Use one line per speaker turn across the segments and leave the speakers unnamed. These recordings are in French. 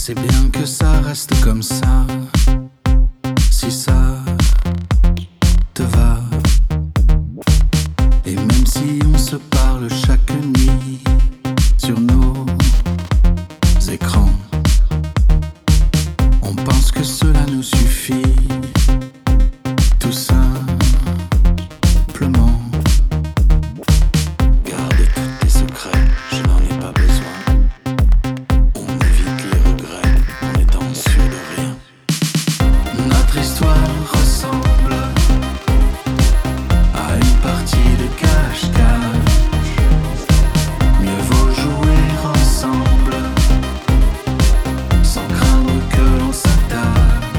C'est bien que ça reste comme ça, si ça te va. Et même si on se parle chaque nuit sur nos écrans, on pense que cela nous suffit, tout simplement. Garde tous tes secrets, je n'en ai pas besoin. On évite les regrets en étant sûr de rien. Notre histoire ressemble à une partie de cache-cache. Mieux vaut jouer ensemble sans craindre que l'on s'attache.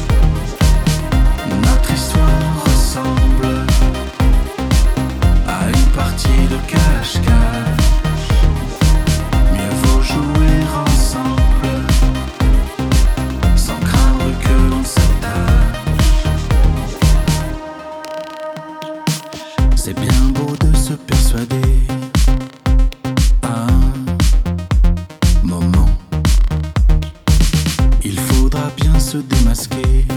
Notre histoire ressemble à une partie de cache-cache. Mieux vaut jouer ensemble sans craindre que l'on s'attache. C'est bien beau de se persuader à un moment. Il faudra bien se démasquer